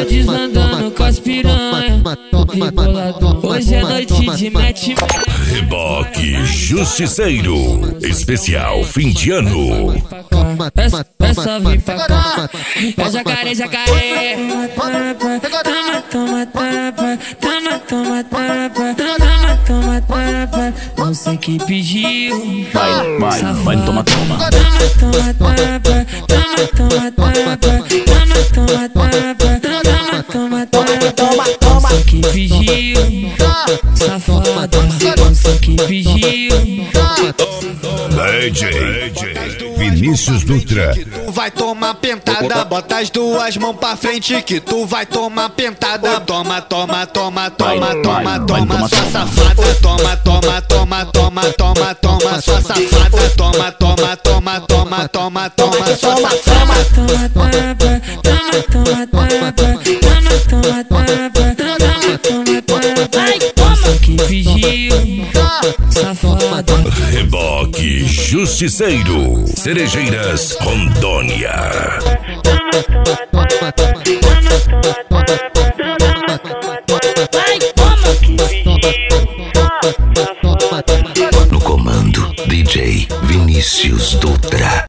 tô desandando com as piranha. Hoje é noite de match. Reboque Justiceiro, especial fim de ano. É só vir pra cá. É jacaré, jacaré. Toma, toma, toma. Você que pediu. Vai, toma. Toma. Você que pediu. Safada. Você que pediu. DJ Vinícius Dutra. Tu vai tomar pentada, bota as duas mãos pra frente que tu vai tomar pentada. Toma, sua safada. Toma, sua safada. Toma, sua safada. Você que pediu. Safada. Reboque Justiceiro, Cerejeiras, Rondônia. No comando, DJ Vinícius Dutra.